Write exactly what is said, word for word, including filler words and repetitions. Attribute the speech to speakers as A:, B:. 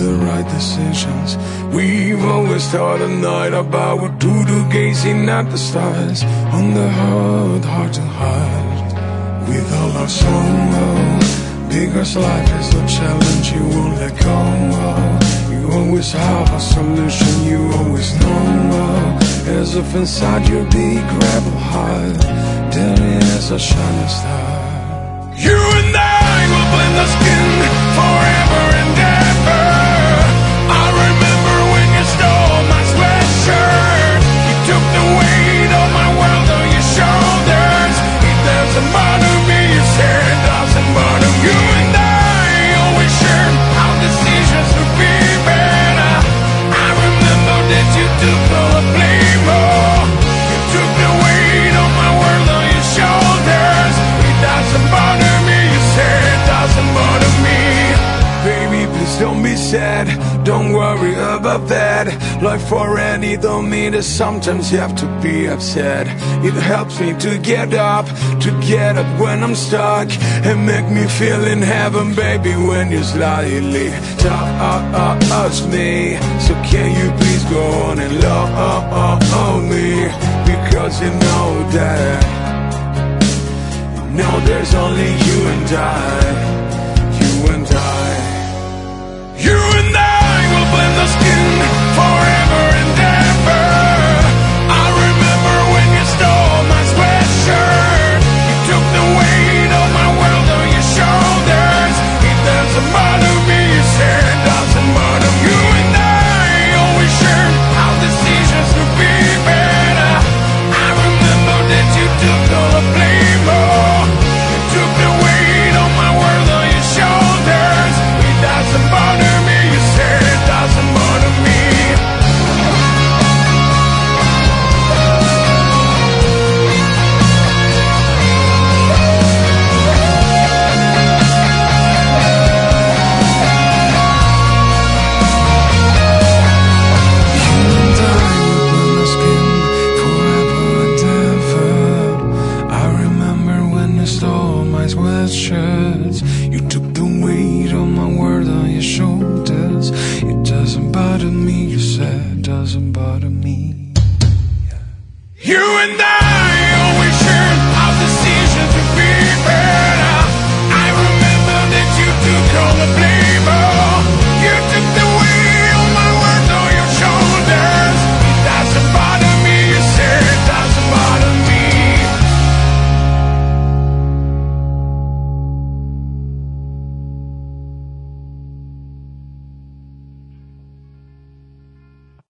A: the right decisions. We've always thought at night about what to do, gazing at the stars on the hard, heart to heart. With all our sorrow, because life is a challenge you won't let go of. You always have a solution, you always know. As if inside your big rebel heart there is a shining star. You and I will blend the skin forever and ever. I remember when you stole my sweatshirt. You took the weight of my world on your shoulders. It doesn't bother me, you said it doesn't bother you. And I always shared our decisions would be better. I remember that you took all the blame. Oh, you took the weight of my world on your shoulders. It doesn't bother me, you said it doesn't bother me. Baby, please don't be sad, don't worry about that. Life already don't mean that sometimes you have to be upset. It helps me to get up, to get up when I'm stuck, and make me feel in heaven, baby, when you slightly touch me. So can you please go on and love me, because you know that, you know there's only you and I, you and I. You and I will blend the skin forever and ever. I remember when you stole my sweatshirt. You took the weight of my world on your shoulders. It doesn't bother me, you said it doesn't bother you. And I always shared our decisions would be better. I remember that you took all the blame. Oh, you took the weight of my world on your shoulders. It doesn't bother me, you said it doesn't bother me. Sweatshirts. You took the weight of my world on your shoulders. It doesn't bother me, you said it doesn't bother me. You and I